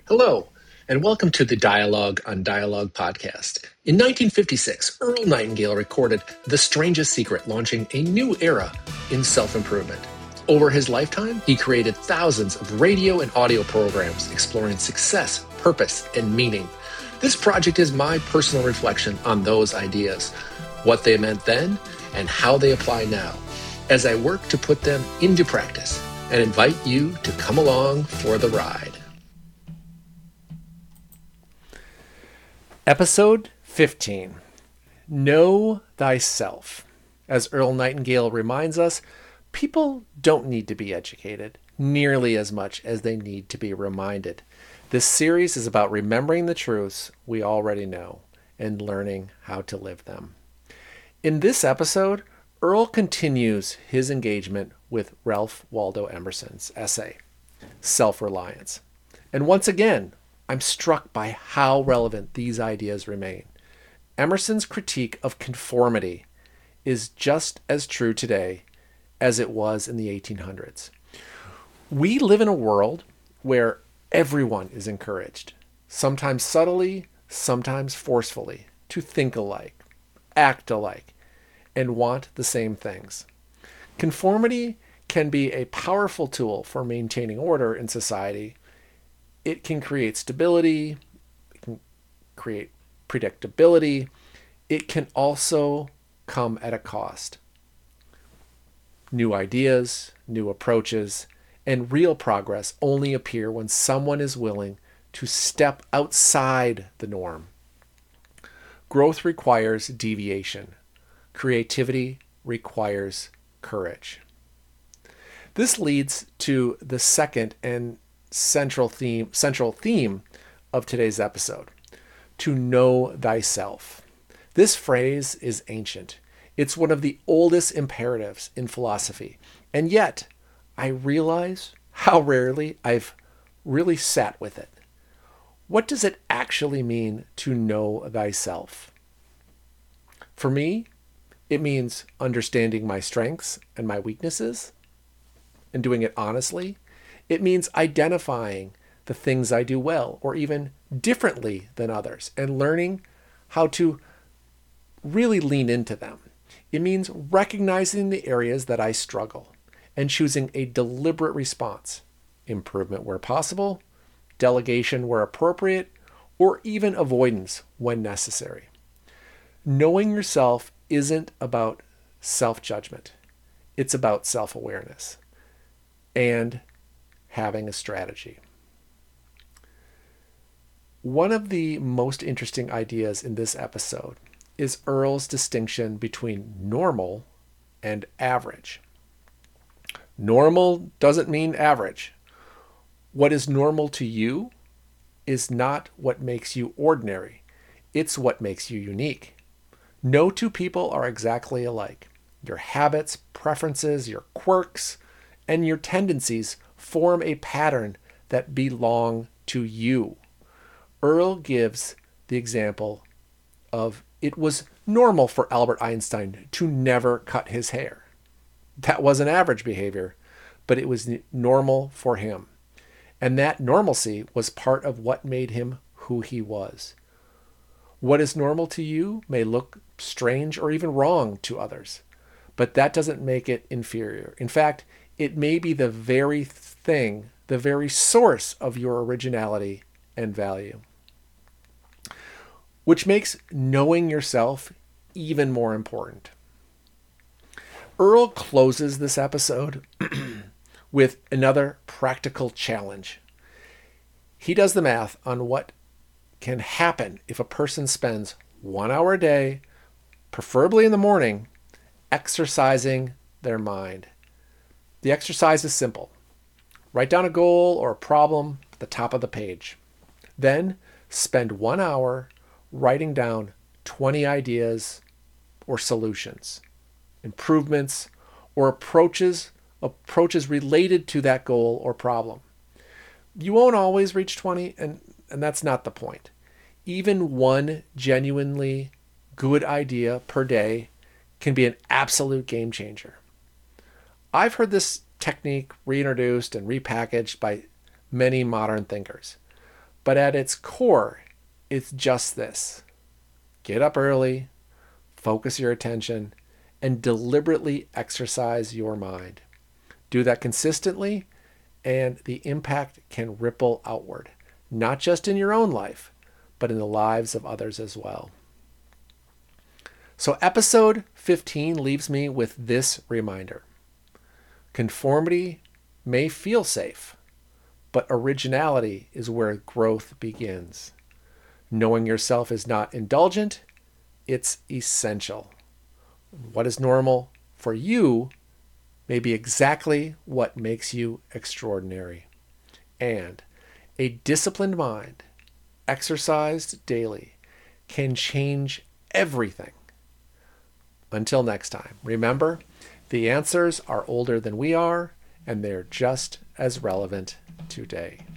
Hello, and welcome to the Dialogue on Dialogue podcast. In 1956, Earl Nightingale recorded The Strangest Secret, launching a new era in self-improvement. Over his lifetime, he created thousands of radio and audio programs exploring success, purpose, and meaning. This project is my personal reflection on those ideas, what they meant then, and how they apply now, as I work to put them into practice and invite you to come along for the ride. Episode 15. Know Thyself. As Earl Nightingale reminds us, people don't need to be educated nearly as much as they need to be reminded. This series is about remembering the truths we already know and learning how to live them. In this episode, Earl continues his engagement with Ralph Waldo Emerson's essay, Self-Reliance. And once again, I'm struck by how relevant these ideas remain. Emerson's critique of conformity is just as true today as it was in the 1800s. We live in a world where everyone is encouraged, sometimes subtly, sometimes forcefully, to think alike, act alike, and want the same things. Conformity can be a powerful tool for maintaining order in society. It can create stability, it can create predictability. It can also come at a cost. New ideas, new approaches, and real progress only appear when someone is willing to step outside the norm. Growth requires deviation. Creativity requires courage. This leads to the second and central theme of today's episode: to know thyself. This phrase is ancient. It's one of the oldest imperatives in philosophy. And yet, I realize how rarely I've really sat with it. What does it actually mean to know thyself? For me, it means understanding my strengths and my weaknesses and doing it honestly. It means identifying the things I do well or even differently than others and learning how to really lean into them. It means recognizing the areas that I struggle and choosing a deliberate response, improvement where possible, delegation where appropriate, or even avoidance when necessary. Knowing yourself isn't about self-judgment. It's about self-awareness and having a strategy. One of the most interesting ideas in this episode is Earl's distinction between normal and average. Normal doesn't mean average. What is normal to you is not what makes you ordinary. It's what makes you unique. No two people are exactly alike. Your habits, preferences, your quirks, and your tendencies form a pattern that belong to you. Earl gives the example of it was normal for Albert Einstein to never cut his hair. That wasn't average behavior, but it was normal for him. And that normalcy was part of what made him who he was. What is normal to you may look strange or even wrong to others, but that doesn't make it inferior. In fact, it may be the very thing, the very source of your originality and value, which makes knowing yourself even more important. Earl closes this episode with another practical challenge. He does the math on what can happen if a person spends 1 hour a day, preferably in the morning, exercising their mind. The exercise is simple. Write down a goal or a problem at the top of the page. Then spend 1 hour writing down 20 ideas or solutions, improvements, or approaches related to that goal or problem. You won't always reach 20, and that's not the point. Even one genuinely good idea per day can be an absolute game changer. I've heard this technique reintroduced and repackaged by many modern thinkers, But at its core, it's just this. Get up early, focus your attention, and deliberately exercise your mind. Do that consistently, and the impact can ripple outward, not just in your own life, but in the lives of others as well. So episode 15 leaves me with this reminder. Conformity may feel safe, but originality is where growth begins. Knowing yourself is not indulgent, it's essential. What is normal for you may be exactly what makes you extraordinary. And a disciplined mind, exercised daily, can change everything. Until next time, remember, the answers are older than we are, and they're just as relevant today.